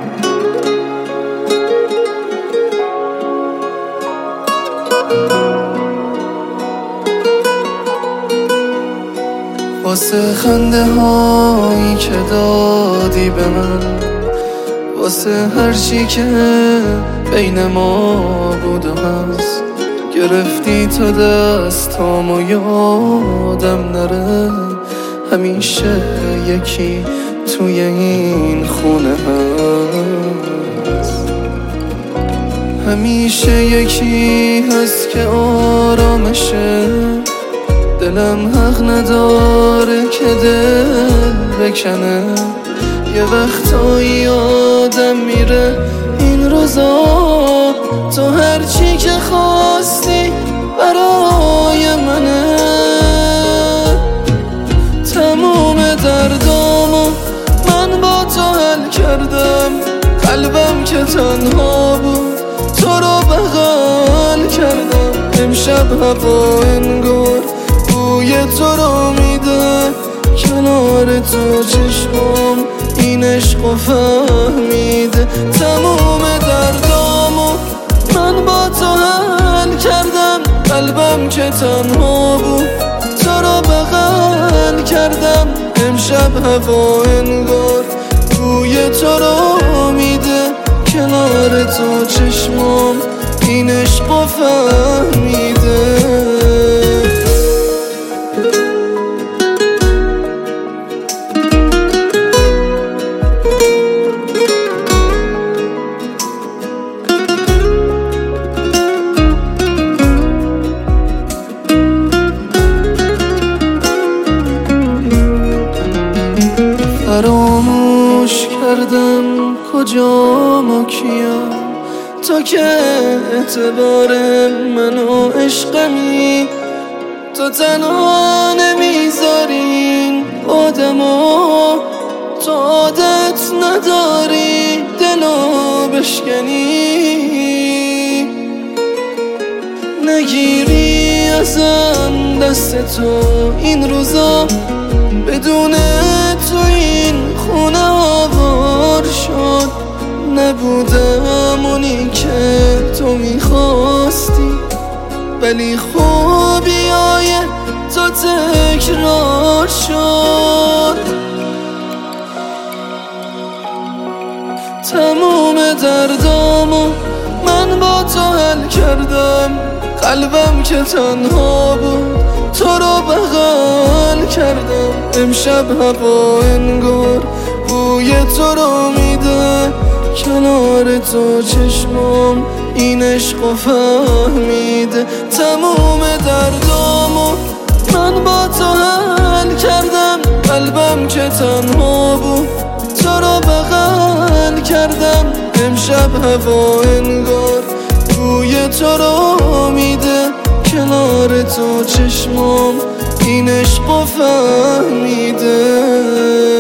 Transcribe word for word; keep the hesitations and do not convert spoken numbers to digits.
واسه خنده هایی که دادی به من، واسه هرچی که بین ما بود و هست، گرفتی تا دستامو یادم نره. همیشه یکی توی این خونه هست، همیشه یکی هست که آرامشه. دلم حق نداره که دل بکنه، یه وقتایی آدم میره این روزا. تو هرچی که خواستی برای منه، تموم دردامو من با تو حل کردم. قلبم که تنها بود تو رو بغل کردم. امشب هوا انگار بوی تو رو میده، کنار تو چشمام این عشقو فهمیده. تموم دردامو من با تو حل کردم. قلبم که تنها بود تو رو بغل کردم. امشب هوا انگار بوی تو رو میده، کنار تو چشمام این عشقو فهمیده. فراموش کردم کجام و کیم، تو که اعتبار منو عشقمی. تو تنها نمیذارین آدمو، تو عادت نداری دلو بشکنی. نگیری ازم دست تو این روزا، بدون تو این خونه آوار شد. نبودم اونی که تو میخواستی، ولی خوبیای تو تکرار شد. تموم دردامو من با تو حل کردم. قلبم که تنها بود تو رو بغل کردم. امشب هوا انگار بوی تو رو میده، کنار تو چشمام این عشقو فهمیده. تموم دردامو من با تو حل کردم. قلبم که تنها بود تو رو بغل کردم. امشب هوا انگار بوی تو رو میده، کنار تو چشمام این عشقو فهمیده.